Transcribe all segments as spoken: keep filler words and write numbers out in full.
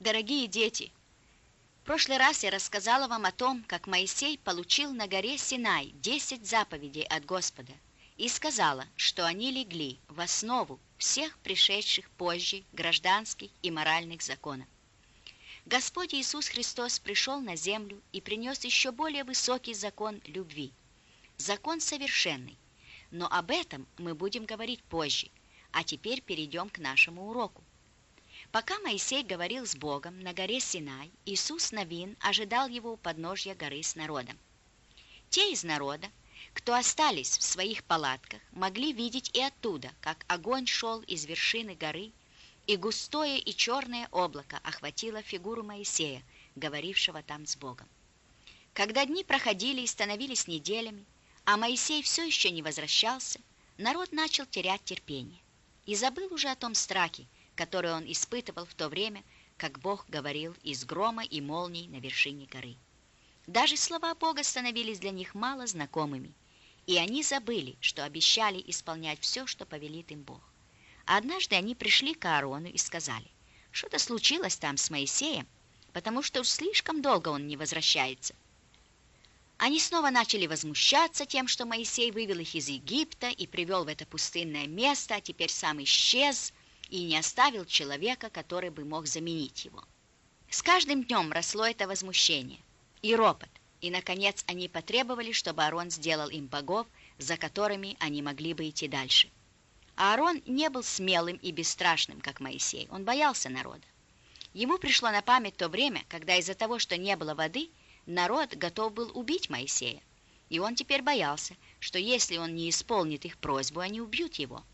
Дорогие дети, в прошлый раз я рассказала вам о том, как Моисей получил на горе Синай десять заповедей от Господа и сказала, что они легли в основу всех пришедших позже гражданских и моральных законов. Господь Иисус Христос пришел на землю и принес еще более высокий закон любви, закон совершенный, но об этом мы будем говорить позже, а теперь перейдем к нашему уроку. Пока Моисей говорил с Богом на горе Синай, Иисус Навин ожидал его у подножья горы с народом. Те из народа, кто остались в своих палатках, могли видеть и оттуда, как огонь шел из вершины горы, и густое и черное облако охватило фигуру Моисея, говорившего там с Богом. Когда дни проходили и становились неделями, а Моисей все еще не возвращался, народ начал терять терпение и забыл уже о том страхе, который он испытывал в то время, как Бог говорил из грома и молний на вершине горы. Даже слова Бога становились для них мало знакомыми, и они забыли, что обещали исполнять все, что повелит им Бог. А однажды они пришли к Аарону и сказали: «Что-то случилось там с Моисеем, потому что уж слишком долго он не возвращается». Они снова начали возмущаться тем, что Моисей вывел их из Египта и привел в это пустынное место, а теперь сам исчез и не оставил человека, который бы мог заменить его. С каждым днем росло это возмущение и ропот, и, наконец, они потребовали, чтобы Аарон сделал им богов, за которыми они могли бы идти дальше. Аарон не был смелым и бесстрашным, как Моисей, он боялся народа. Ему пришло на память то время, когда из-за того, что не было воды, народ готов был убить Моисея, и он теперь боялся, что если он не исполнит их просьбу, они убьют его.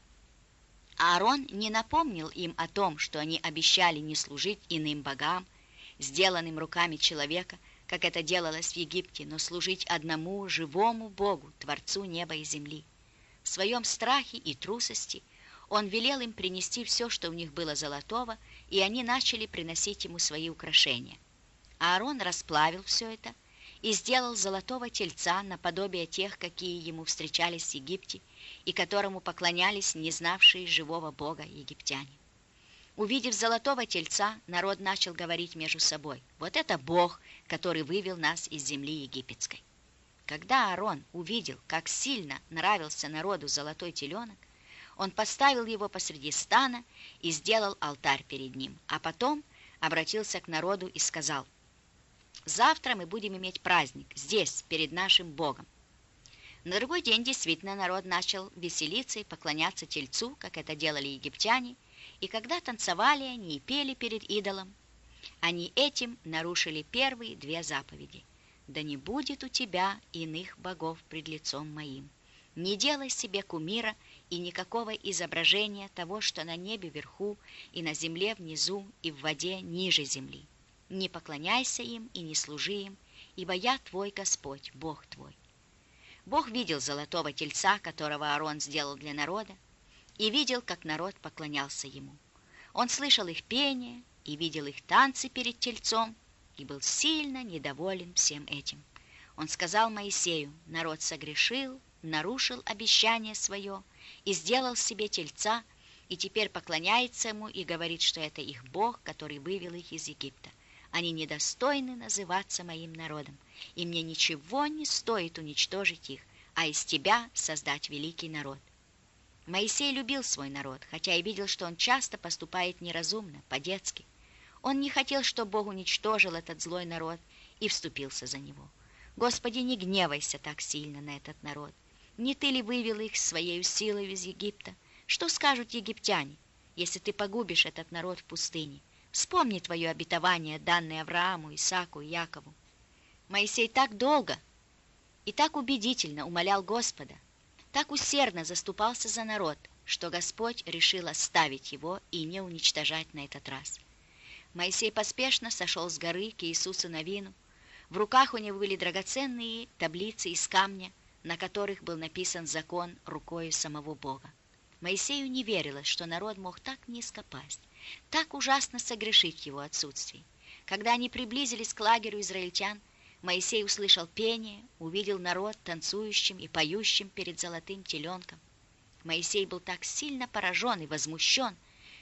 Аарон не напомнил им о том, что они обещали не служить иным богам, сделанным руками человека, как это делалось в Египте, но служить одному живому Богу, Творцу неба и земли. В своем страхе и трусости он велел им принести все, что у них было золотого, и они начали приносить ему свои украшения. Аарон расплавил все это и сделал золотого тельца наподобие тех, какие ему встречались в Египте и которому поклонялись не знавшие живого Бога египтяне. Увидев золотого тельца, народ начал говорить между собой: «Вот это Бог, который вывел нас из земли египетской». Когда Аарон увидел, как сильно нравился народу золотой теленок, он поставил его посреди стана и сделал алтарь перед ним, а потом обратился к народу и сказал: «Завтра мы будем иметь праздник здесь, перед нашим Богом». На другой день действительно народ начал веселиться и поклоняться тельцу, как это делали египтяне, и когда танцевали они и пели перед идолом, они этим нарушили первые две заповеди: «Да не будет у тебя иных богов пред лицом моим. Не делай себе кумира и никакого изображения того, что на небе вверху, и на земле внизу, и в воде ниже земли. Не поклоняйся им и не служи им, ибо я твой Господь, Бог твой». Бог видел золотого тельца, которого Аарон сделал для народа, и видел, как народ поклонялся ему. Он слышал их пение и видел их танцы перед тельцом, и был сильно недоволен всем этим. Он сказал Моисею: «Народ согрешил, нарушил обещание свое и сделал себе тельца, и теперь поклоняется ему и говорит, что это их Бог, который вывел их из Египта. Они недостойны называться моим народом, и мне ничего не стоит уничтожить их, а из тебя создать великий народ». Моисей любил свой народ, хотя и видел, что он часто поступает неразумно, по-детски. Он не хотел, чтобы Бог уничтожил этот злой народ, и вступился за него. «Господи, не гневайся так сильно на этот народ. Не ты ли вывел их своей силой из Египта? Что скажут египтяне, если ты погубишь этот народ в пустыне? Вспомни твое обетование, данное Аврааму, Исааку и Якову». Моисей так долго и так убедительно умолял Господа, так усердно заступался за народ, что Господь решил оставить его и не уничтожать на этот раз. Моисей поспешно сошел с горы к Иисусу Навину. В руках у него были драгоценные таблицы из камня, на которых был написан закон рукою самого Бога. Моисею не верилось, что народ мог так низко пасть, так ужасно согрешить в его отсутствии. Когда они приблизились к лагерю израильтян, Моисей услышал пение, увидел народ танцующим и поющим перед золотым теленком. Моисей был так сильно поражен и возмущен,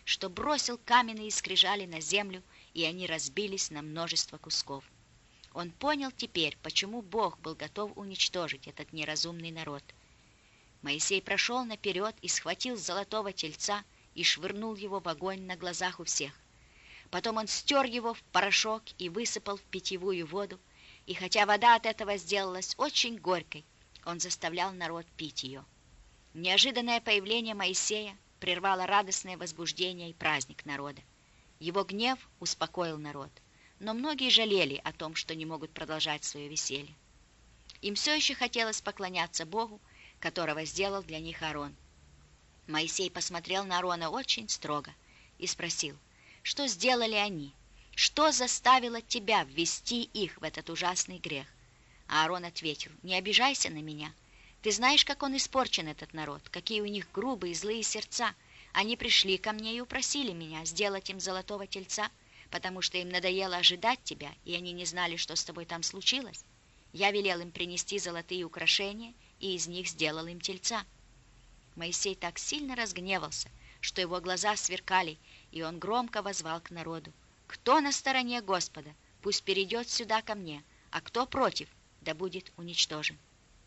что бросил каменные скрижали на землю, и они разбились на множество кусков. Он понял теперь, почему Бог был готов уничтожить этот неразумный народ. Моисей прошел наперед и схватил золотого тельца и швырнул его в огонь на глазах у всех. Потом он стер его в порошок и высыпал в питьевую воду, и хотя вода от этого сделалась очень горькой, он заставлял народ пить ее. Неожиданное появление Моисея прервало радостное возбуждение и праздник народа. Его гнев успокоил народ, но многие жалели о том, что не могут продолжать свое веселье. Им все еще хотелось поклоняться Богу, которого сделал для них Аарон. Моисей посмотрел на Аарона очень строго и спросил: что сделали они? Что заставило тебя ввести их в этот ужасный грех? А Аарон ответил: не обижайся на меня. Ты знаешь, как он испорчен, этот народ, какие у них грубые и злые сердца. Они пришли ко мне и упросили меня сделать им золотого тельца, потому что им надоело ожидать тебя, и они не знали, что с тобой там случилось. Я велел им принести золотые украшения, и из них сделал им тельца. Моисей так сильно разгневался, что его глаза сверкали, и он громко воззвал к народу: кто на стороне Господа, пусть перейдет сюда ко мне, а кто против, да будет уничтожен.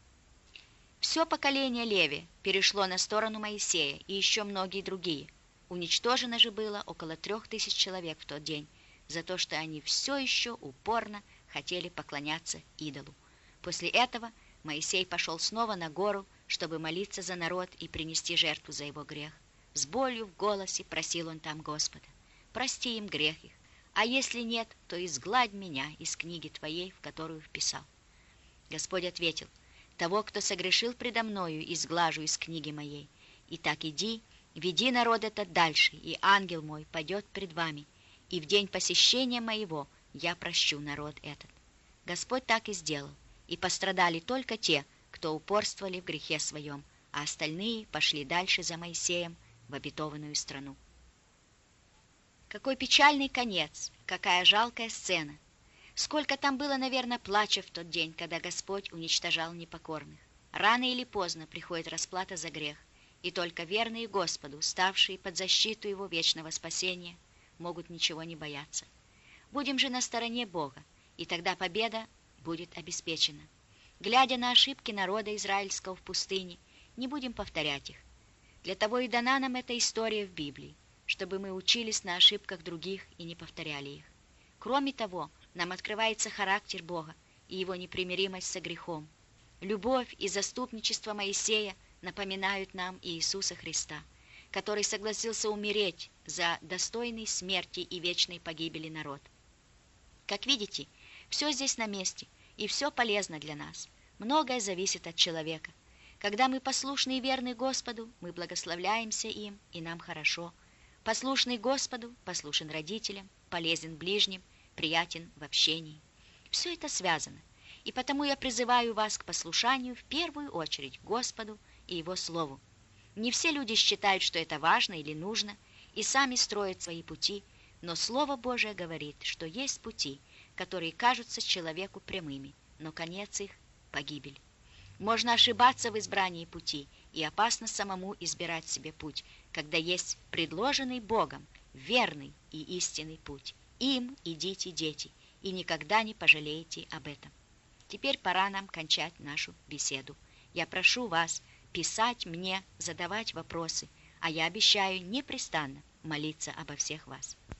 Все поколение Леви перешло на сторону Моисея, и еще многие другие. Уничтожено же было около трех тысяч человек в тот день, за то, что они все еще упорно хотели поклоняться идолу. После этого Моисей пошел снова на гору, чтобы молиться за народ и принести жертву за его грех. С болью в голосе просил он там Господа: прости им грех их, а если нет, то изгладь меня из книги твоей, в которую вписал. Господь ответил: того, кто согрешил предо мною, изглажу из книги моей. Итак, иди, веди народ этот дальше, и ангел мой пойдет пред вами, и в день посещения моего я прощу народ этот. Господь так и сделал, и пострадали только те, кто упорствовали в грехе своем, а остальные пошли дальше за Моисеем в обетованную страну. Какой печальный конец, какая жалкая сцена! Сколько там было, наверное, плача в тот день, когда Господь уничтожал непокорных. Рано или поздно приходит расплата за грех, и только верные Господу, ставшие под защиту Его вечного спасения, могут ничего не бояться. Будем же на стороне Бога, и тогда победа будет обеспечена. Глядя на ошибки народа израильского в пустыне, не будем повторять их. Для того и дана нам эта история в Библии, чтобы мы учились на ошибках других и не повторяли их. Кроме того, нам открывается характер Бога и Его непримиримость со грехом. Любовь и заступничество Моисея напоминают нам Иисуса Христа, который согласился умереть за достойный смерти и вечной погибели народ. Как видите, все здесь на месте, и все полезно для нас. Многое зависит от человека. Когда мы послушны и верны Господу, мы благословляемся им, и нам хорошо. Послушный Господу, послушен родителям, полезен ближним, приятен в общении. Все это связано, и потому я призываю вас к послушанию в первую очередь Господу и Его Слову. Не все люди считают, что это важно или нужно, и сами строят свои пути, но Слово Божие говорит, что есть пути, которые кажутся человеку прямыми, но конец их – погибель. Можно ошибаться в избрании пути, и опасно самому избирать себе путь, когда есть предложенный Богом верный и истинный путь. Им идите, дети, и никогда не пожалеете об этом. Теперь пора нам кончать нашу беседу. Я прошу вас писать мне, задавать вопросы, а я обещаю непрестанно молиться обо всех вас.